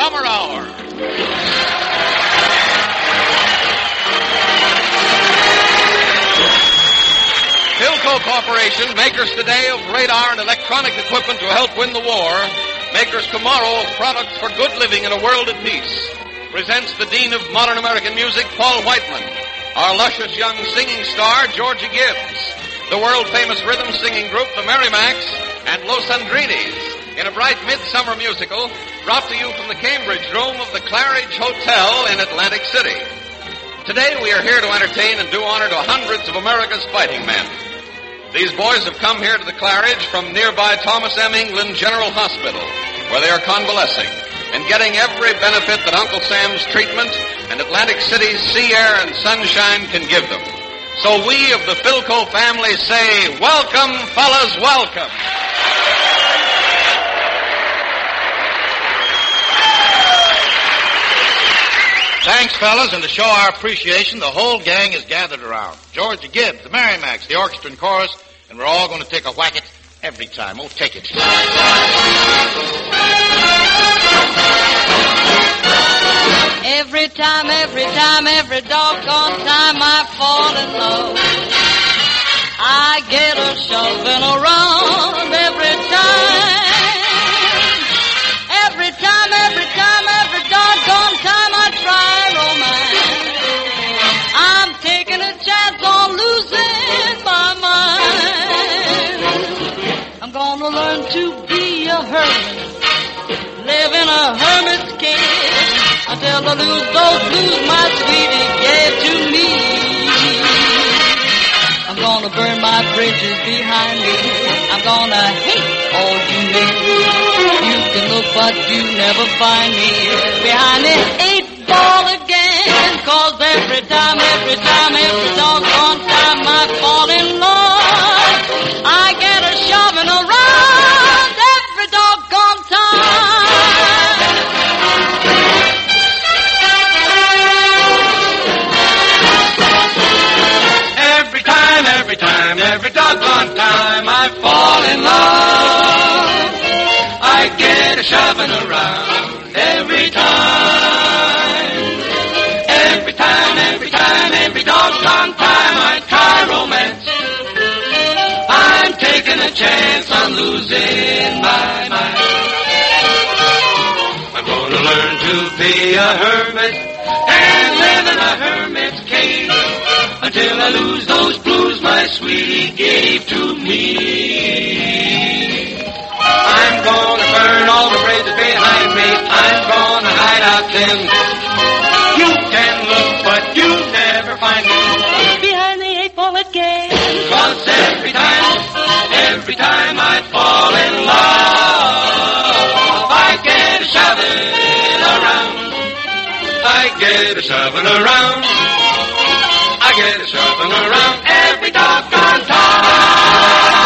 Summer Hour. Philco Corporation, makers today of radar and electronic equipment to help win the war, makers tomorrow of products for good living in a world at peace, presents the Dean of Modern American Music, Paul Whiteman, our luscious young singing star, Georgia Gibbs, the world-famous rhythm singing group, the Merrimacs, and Los Andrinis, in a bright midsummer musical brought to you from the Cambridge room of the Claridge Hotel in Atlantic City. Today we are here to entertain and do honor to hundreds of America's fighting men. These boys have come here to the Claridge from nearby Thomas M. England General Hospital, where they are convalescing and getting every benefit that Uncle Sam's treatment and Atlantic City's sea air and sunshine can give them. So we of the Philco family say, welcome, fellas, welcome. Thanks, fellas, and to show our appreciation, the whole gang is gathered around. Georgia Gibbs, the Merrimacs, the orchestra and chorus, and we're all going to take a whack at every time. Oh, take it. Every time, every doggone time I fall in love, I get a shoving around every time. Every time, every doggone time I try romance, I'm taking a chance on losing my mind. I'm gonna learn to be a hermit, live in a hermit's cave, until I lose those blues my sweetie gave to me. I'm gonna burn my bridges behind me. I'm gonna hate all you men. You can look but you never find me behind the 8-ball again. 'Cause every time, every doggone time I fall in love, I get a shoving around every doggone time. Every doggone time I fall in love, I get a shoving around every time. Every doggone time I try romance, I'm taking a chance on losing my mind. I'm gonna learn to be a hermit and live in a hermit's cave, until I lose those blues my sweetie gave to me. I'm gonna burn all the bridges behind me. I'm gonna hide out then. You can look, but you never find me behind the 8-ball again. 'Cause every time I fall in love, I get a shoving around. I get a shoving around. I get a shoving around every doggone time.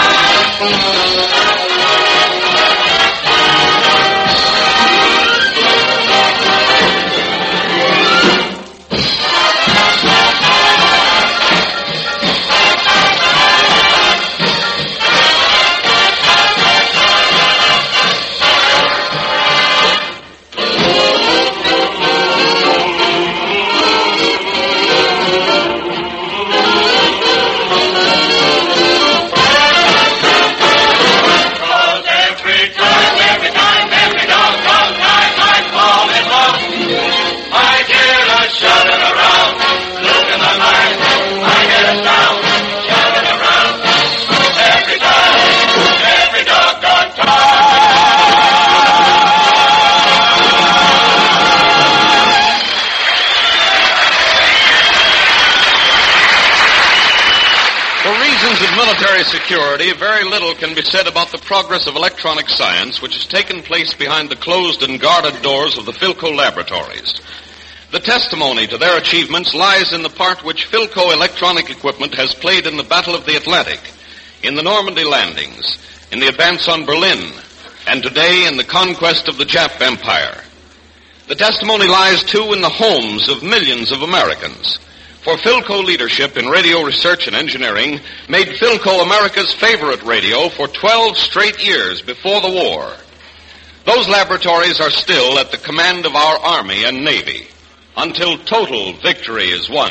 Security, very little can be said about the progress of electronic science which has taken place behind the closed and guarded doors of the Philco laboratories. The testimony to their achievements lies in the part which Philco electronic equipment has played in the Battle of the Atlantic, in the Normandy landings, in the advance on Berlin, and today in the conquest of the Jap Empire. The testimony lies, too, in the homes of millions of Americans. For Philco leadership in radio research and engineering made Philco America's favorite radio for 12 straight years before the war. Those laboratories are still at the command of our Army and Navy until total victory is won.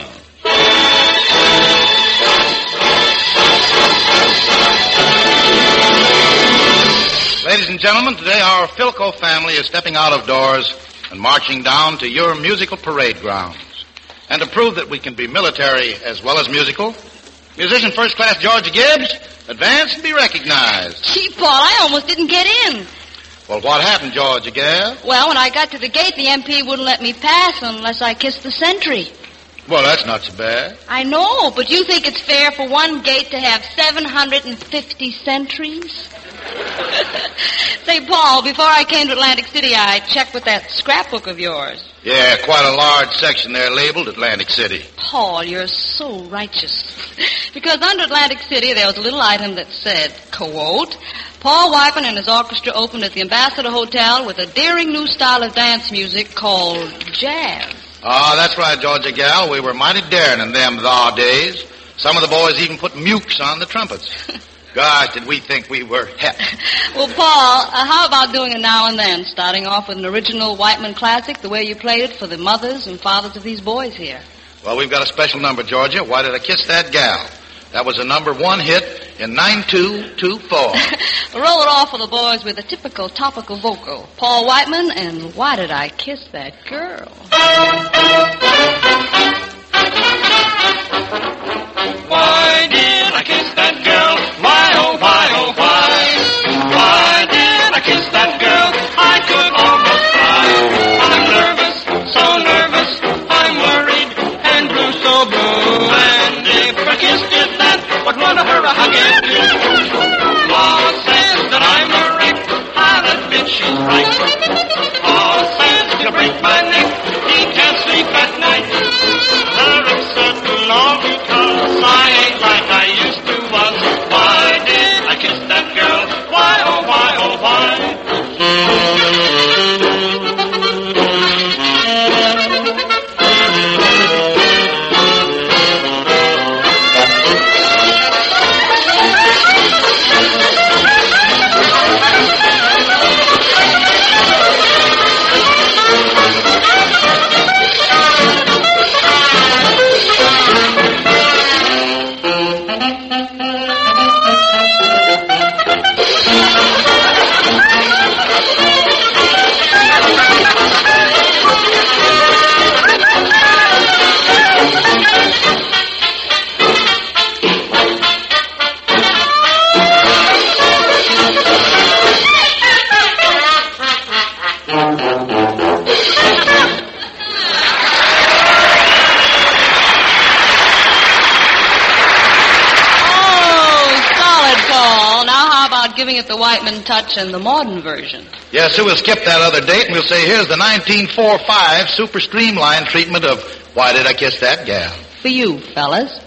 Ladies and gentlemen, today our Philco family is stepping out of doors and marching down to your musical parade grounds. And to prove that we can be military as well as musical, musician first class Georgia Gibbs, advance and be recognized. Gee, Paul, I almost didn't get in. Well, what happened, Georgia Gibbs? Well, when I got to the gate, the MP wouldn't let me pass unless I kissed the sentry. Well, that's not so bad. I know, but you think it's fair for one gate to have 750 sentries? Say, Paul, before I came to Atlantic City, I checked with that scrapbook of yours. Yeah, quite a large section there labeled Atlantic City. Paul, you're so righteous. Because under Atlantic City, there was a little item that said, quote, Paul Whiteman and his orchestra opened at the Ambassador Hotel with a daring new style of dance music called jazz. That's right, Georgia gal. We were mighty daring in them days. Some of the boys even put mukes on the trumpets. Gosh, did we think we were hep. Well, Paul, how about doing it now and then, starting off with an original Whiteman classic, the way you played it for the mothers and fathers of these boys here? Well, we've got a special number, Georgia. Why Did I Kiss That Gal? That was a number one hit in 9224. Roll it off for the boys with a typical topical vocal. Paul Whiteman and Why Did I Kiss That Girl? Why did I kiss that girl? Why, oh, why, oh, why? Why did I kiss that girl? I could almost cry. I'm nervous, so nervous. I'm worried and blue, so blue. And if I kissed it, that would run her a hugging too. Paul says that I'm a wreck. I'll admit she's right. Paul says he'll break my neck. He can't sleep at night. I'm upset along because I ain't like I used to was. Why did I kiss that girl? Why, oh, why, oh, giving it the Whiteman touch and the modern version. Yes, so we'll skip that other date and we'll say here's the 1945 super streamlined treatment of Why Did I Kiss That Gal? For you, fellas.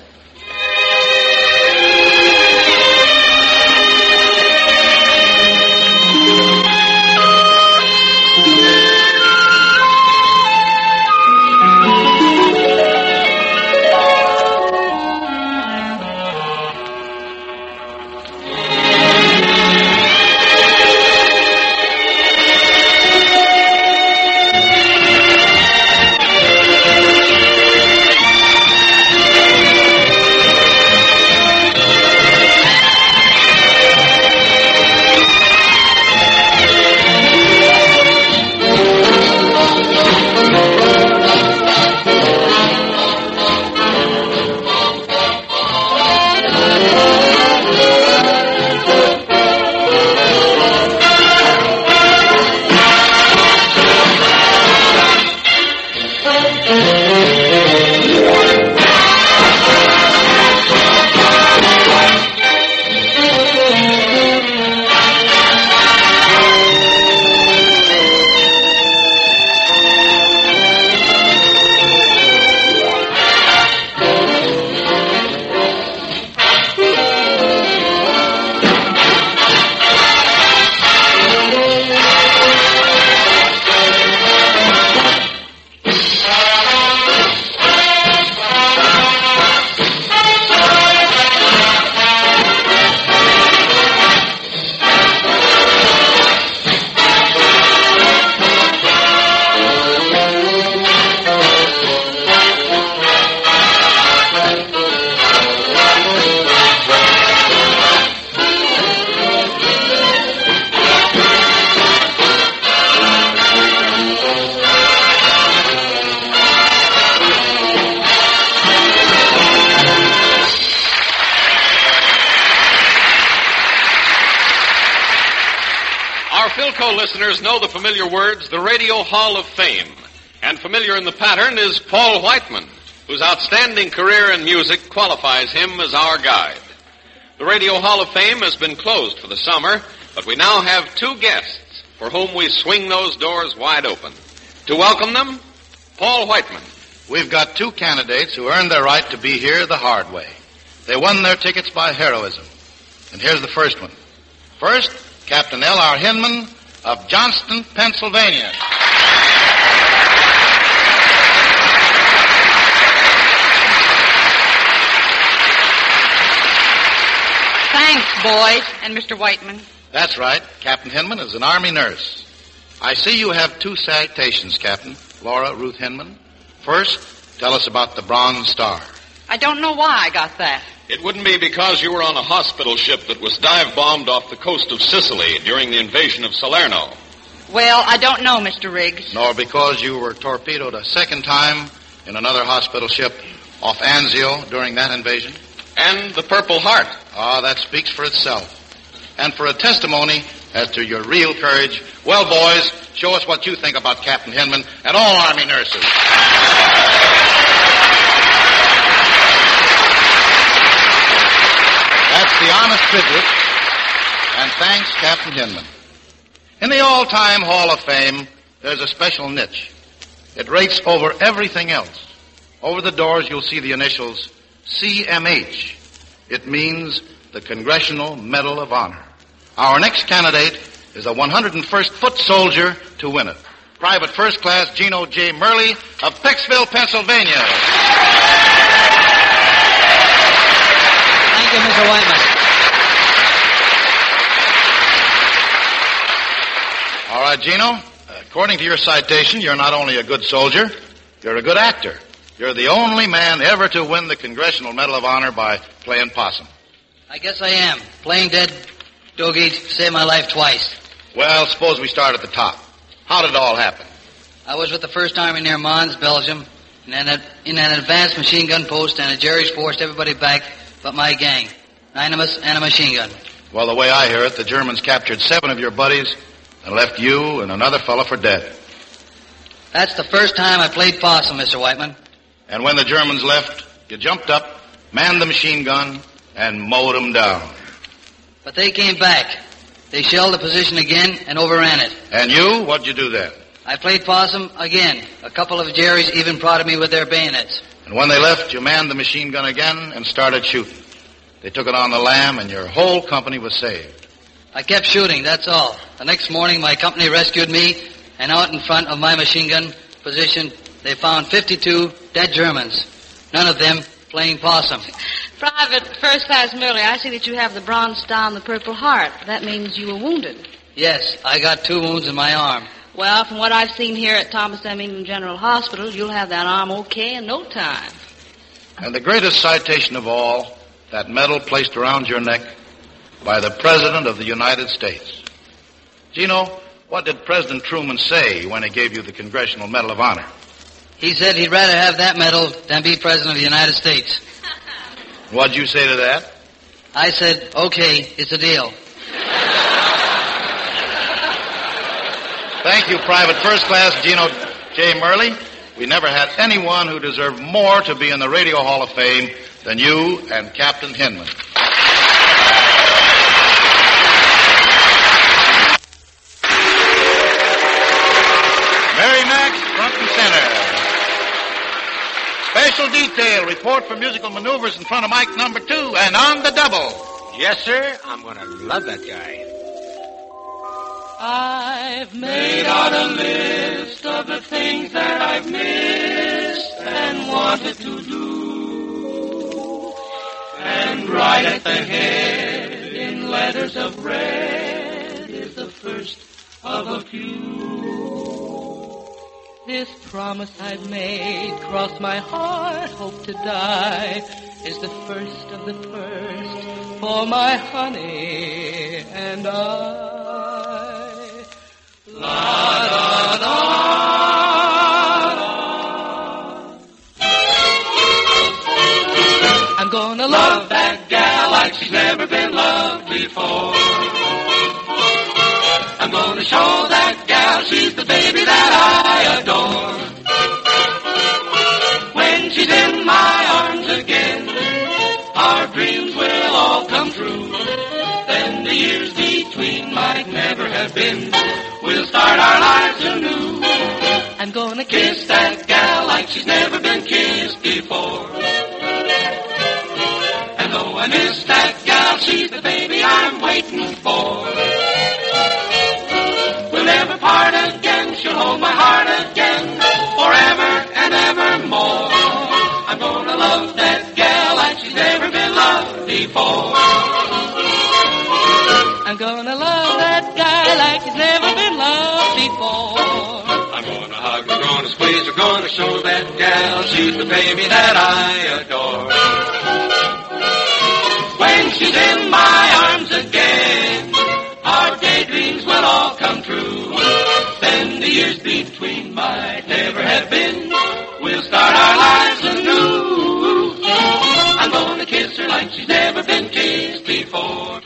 Philco listeners know the familiar words, the Radio Hall of Fame. And familiar in the pattern is Paul Whiteman, whose outstanding career in music qualifies him as our guide. The Radio Hall of Fame has been closed for the summer, but we now have two guests for whom we swing those doors wide open. To welcome them, Paul Whiteman. We've got two candidates who earned their right to be here the hard way. They won their tickets by heroism. And here's the first one. First, Captain L.R. Hinman of Johnston, Pennsylvania. Thanks, boys, and Mr. Whiteman. That's right. Captain Hinman is an Army nurse. I see you have two citations, Captain. Laura Ruth Hinman. First, tell us about the Bronze Star. I don't know why I got that. It wouldn't be because you were on a hospital ship that was dive-bombed off the coast of Sicily during the invasion of Salerno. Well, I don't know, Mr. Riggs. Nor because you were torpedoed a second time in another hospital ship off Anzio during that invasion. And the Purple Heart. Ah, that speaks for itself. And for a testimony as to your real courage, well, boys, show us what you think about Captain Hinman and all Army nurses. That's the honest tribute, and thanks, Captain Hinman. In the all-time Hall of Fame, there's a special niche. It rates over everything else. Over the doors, you'll see the initials CMH. It means the Congressional Medal of Honor. Our next candidate is a 101st Foot Soldier to win it. Private First Class Gino J. Murley of Pecksville, Pennsylvania. Thank you, Mr. Whiteman. All right, Gino. According to your citation, you're not only a good soldier, you're a good actor. You're the only man ever to win the Congressional Medal of Honor by playing possum. I guess I am. Playing dead, Doogie, saved my life twice. Well, suppose we start at the top. How did it all happen? I was with the 1st Army near Mons, Belgium, in an advanced machine gun post, and the Jerry's forced everybody back but my gang, 9 of us and a machine gun. Well, the way I hear it, the Germans captured 7 of your buddies and left you and another fellow for dead. That's the first time I played possum, Mr. Whiteman. And when the Germans left, you jumped up, manned the machine gun, and mowed them down. But they came back. They shelled the position again and overran it. And you? What'd you do then? I played possum again. A couple of Jerry's even prodded me with their bayonets. And when they left, you manned the machine gun again and started shooting. They took it on the lam, and your whole company was saved. I kept shooting, that's all. The next morning, my company rescued me, and out in front of my machine gun position, they found 52 dead Germans, none of them playing possum. Private First Class Murley, I see that you have the Bronze Star and the Purple Heart. That means you were wounded. Yes, I got 2 wounds in my arm. Well, from what I've seen here at Thomas M. Ingram General Hospital, you'll have that arm okay in no time. And the greatest citation of all, that medal placed around your neck by the President of the United States. Gino, what did President Truman say when he gave you the Congressional Medal of Honor? He said he'd rather have that medal than be President of the United States. What'd you say to that? I said, okay, it's a deal. Thank you, Private First Class Gino J. Murley. We never had anyone who deserved more to be in the Radio Hall of Fame than you and Captain Hinman. Mary Max, front and center. Special detail, report for musical maneuvers in front of mic number 2 and on the double. Yes, sir. I'm going to love that guy. I've made out a list of the things that I've missed and wanted to do. And right at the head, in letters of red, is the first of a few. This promise I've made, cross my heart, hope to die, is the first of the first for my honey and I. La da da da. I'm gonna love that gal like she's never been loved before. I'm gonna show that gal she's the baby that I adore. When she's in my arms again, our dreams will all come true. Then the years between might never have been. We'll start our lives anew. I'm gonna kiss that gal like she's never been kissed before. And though I miss that gal, she's the baby I'm waiting for. We'll never part again, she'll hold my heart again, forever and evermore. I'm gonna love that gal like she's never been loved before. I'm gonna love that guy like he's never been loved before. I'm gonna hug her, gonna squeeze her, gonna show that gal she's the baby that I adore. When she's in my arms again, our daydreams will all come true. Then the years between might never have been. We'll start our lives anew. I'm gonna kiss her like she's never been kissed before.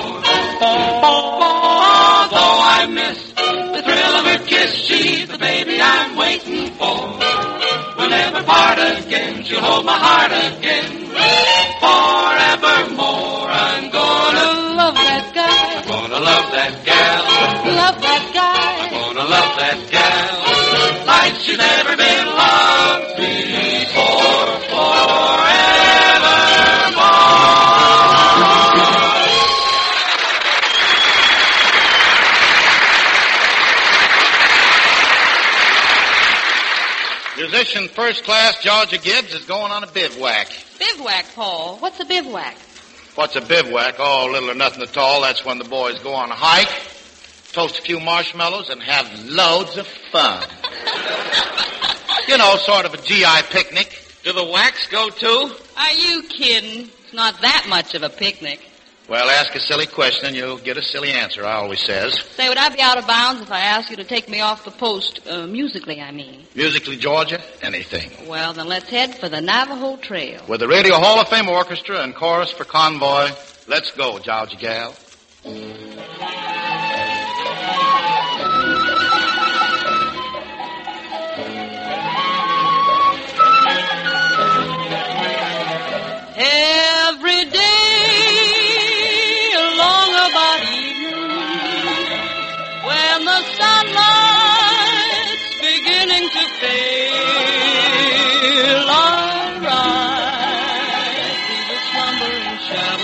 Though I miss the thrill of her kiss, she's the baby I'm waiting for. We'll never part again, she'll hold my heart again, forevermore. I'm gonna love that guy. I'm gonna love that gal. Love that guy. I'm gonna love that gal like she's never been loved before, forevermore. Musician first class Georgia Gibbs is going on a bivouac. Bivouac, Paul. What's a bivouac? What's a bivouac? Oh, little or nothing at all. That's when the boys go on a hike, toast a few marshmallows, and have loads of fun. You know, sort of a GI picnic. Do the whacks go too? Are you kidding? It's not that much of a picnic. Well, ask a silly question and you'll get a silly answer, I always says. Say, would I be out of bounds if I asked you to take me off the post, musically, I mean? Musically, Georgia, anything. Well, then let's head for the Navajo Trail. With the Radio Hall of Fame Orchestra and chorus for Convoy, let's go, Georgia gal. Every day along about evening, when the sunlight's beginning to fail, I ride through the slumbering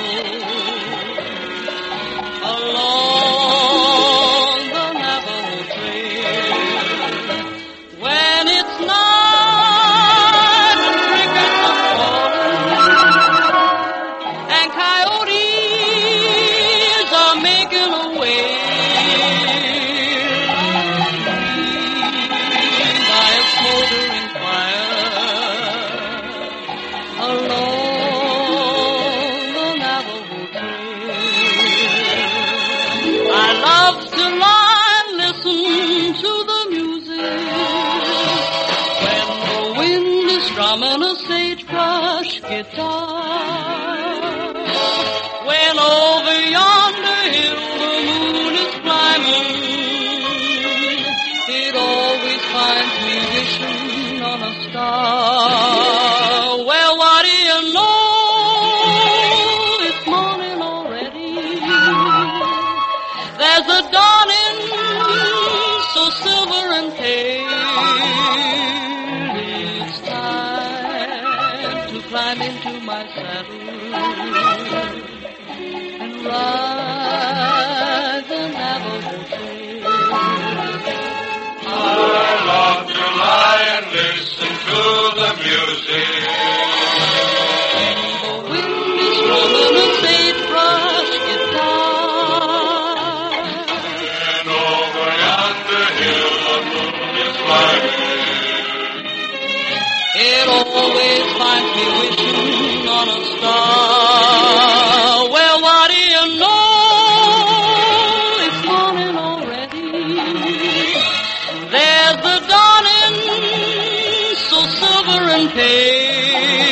shadows along the Navajo Trail. When it's night and crickets are calling and coyotes are making a wail by a smoldering fire along the Navajo Trail. I love to lie and listen to the music when the wind is strumming a sagebrush guitar. When over yonder hill the moon is climbing, it always finds me wishing on a star. Well, what do you know? It's morning already. There's a dawning so silver and pale. It's time to climb into my saddle and ride the Navajo Trail. I love to lie and listen to the music. The wind is strumming a sagebrush guitar. And over yonder hill the moon is climbing. It always finds me wishing on a star. Well, what do you know? It's morning already. There's the dawning so silver and pale.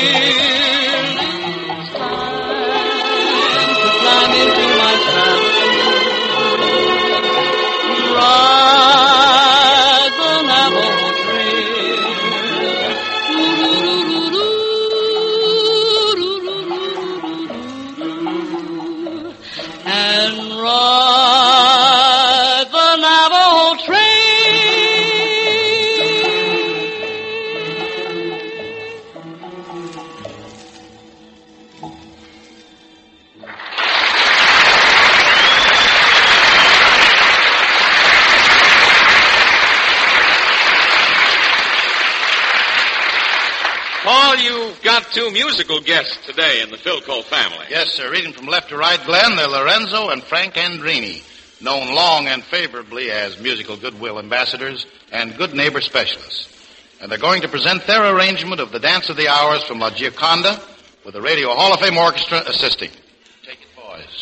you've got two musical guests today in the Philco family. Yes, sir. Reading from left to right, Glenn, they're Lorenzo and Frank Andrini, known long and favorably as musical goodwill ambassadors and good neighbor specialists. And they're going to present their arrangement of the Dance of the Hours from La Gioconda with the Radio Hall of Fame Orchestra assisting. Take it, boys.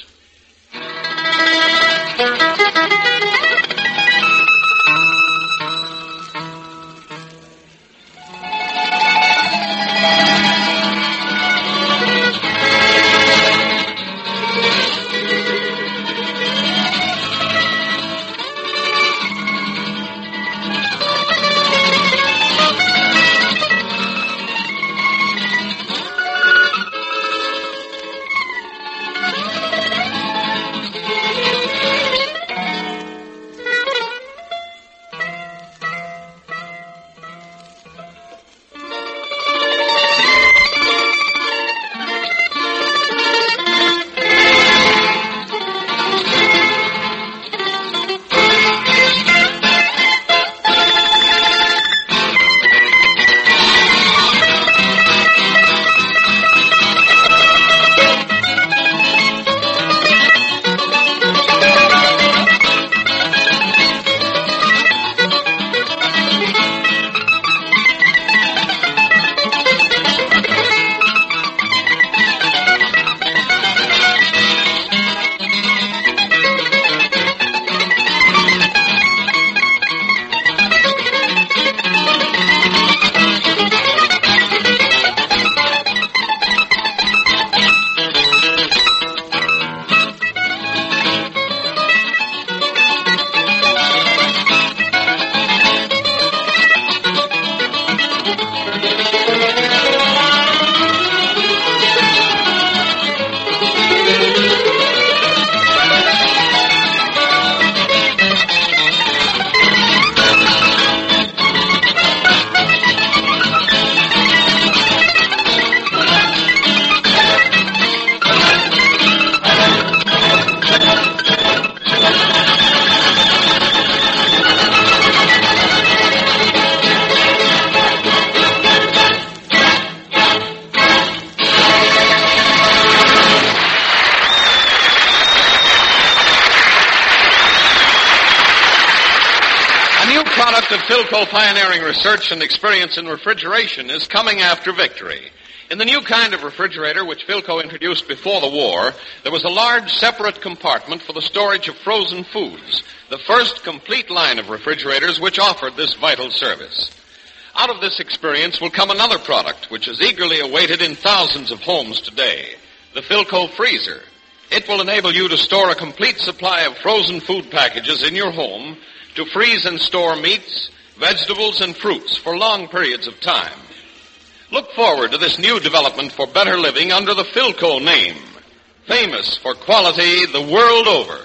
Philco pioneering research and experience in refrigeration is coming after victory. In the new kind of refrigerator which Philco introduced before the war, there was a large separate compartment for the storage of frozen foods, the first complete line of refrigerators which offered this vital service. Out of this experience will come another product which is eagerly awaited in thousands of homes today, the Philco freezer. It will enable you to store a complete supply of frozen food packages in your home to freeze and store meats, vegetables, and fruits for long periods of time. Look forward to this new development for better living under the Philco name, famous for quality the world over.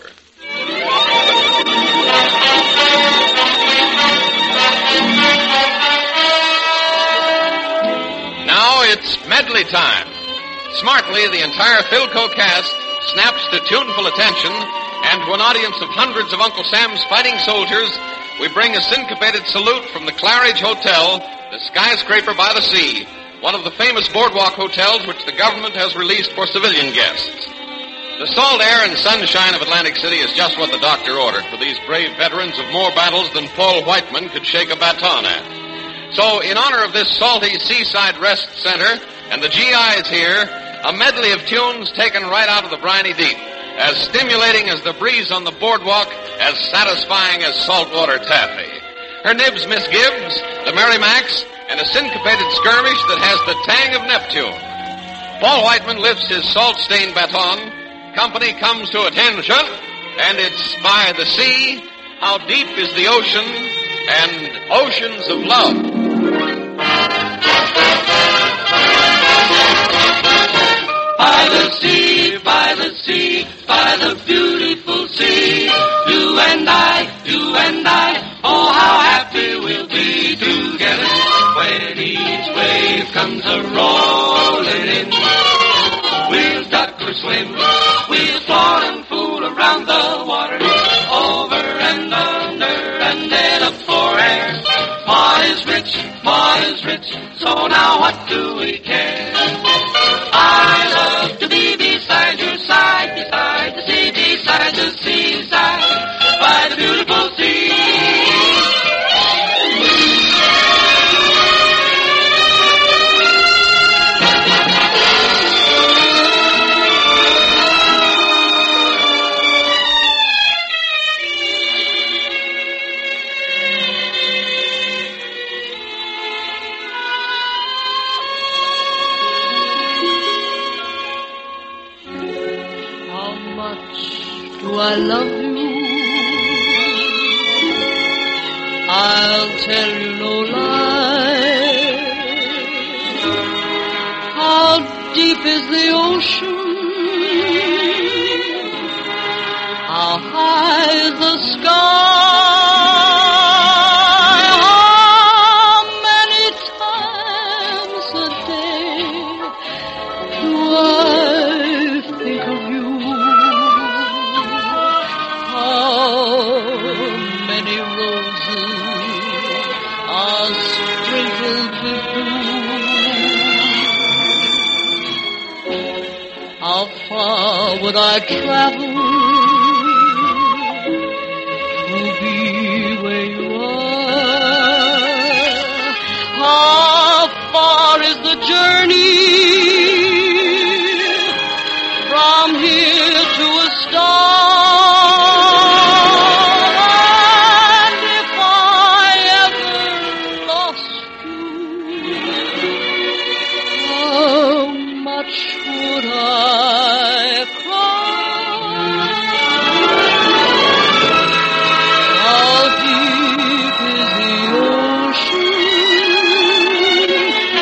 Now it's medley time. Smartly, the entire Philco cast snaps to tuneful attention, and to an audience of hundreds of Uncle Sam's fighting soldiers, we bring a syncopated salute from the Claridge Hotel, the skyscraper by the sea, one of the famous boardwalk hotels which the government has released for civilian guests. The salt air and sunshine of Atlantic City is just what the doctor ordered for these brave veterans of more battles than Paul Whiteman could shake a baton at. So, in honor of this salty seaside rest center and the GIs here, a medley of tunes taken right out of the briny deep, as stimulating as the breeze on the boardwalk, as satisfying as saltwater taffy. Her nibs, Miss Gibbs, the Merrimacs, and a syncopated skirmish that has the tang of Neptune. Paul Whiteman lifts his salt-stained baton. Company comes to attention, and it's by the sea, how deep is the ocean, and oceans of love. By the sea, by the sea, by the beautiful sea, you and I, oh how happy we'll be together when each wave comes a-rolling in. We'll duck or swim, we'll float and fool around the water, over and under and then up for air. Ma is rich, so now what do we care? do I love you? I'll tell you no lie. How deep is the ocean? How high is the sky? How many times a day do I think of you? How many roses are sprinkled with dew? How far would I travel to be where you are? How far is the journey from here to a star? And if I ever lost you, how much would I cry? How deep is the ocean?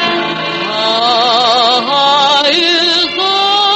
How high is the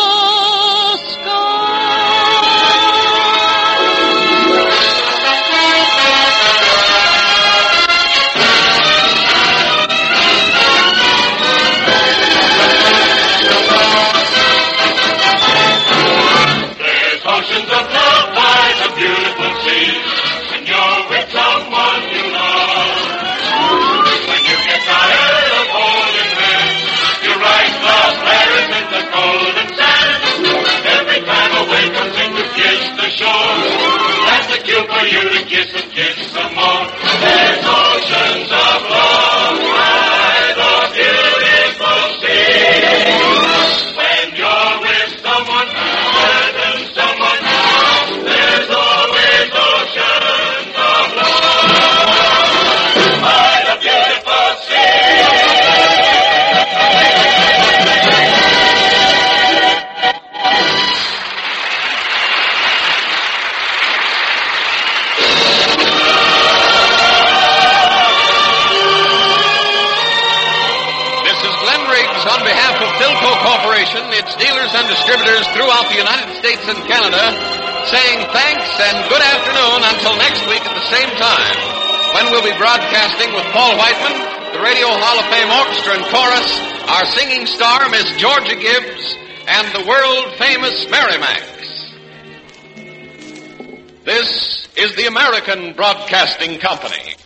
There's oceans of love by the beautiful sea, and you're with someone you love. When you get tired of holding hands, you write love letters in the golden sand. Every time a wave comes in to kiss the shore, that's the cue for you to kiss and kiss some more. There's oceans of love by the beautiful sea. When you're with someone other than someone else, there's always oceans of love by the beautiful sea. This is Glenn Riggs on behalf of Philco Corporation, its dealers and distributors throughout the United States and Canada, saying thanks and good afternoon until next week at the same time, when we'll be broadcasting with Paul Whiteman, the Radio Hall of Fame Orchestra and Chorus, our singing star, Miss Georgia Gibbs, and the world-famous Merrimax. This is the American Broadcasting Company.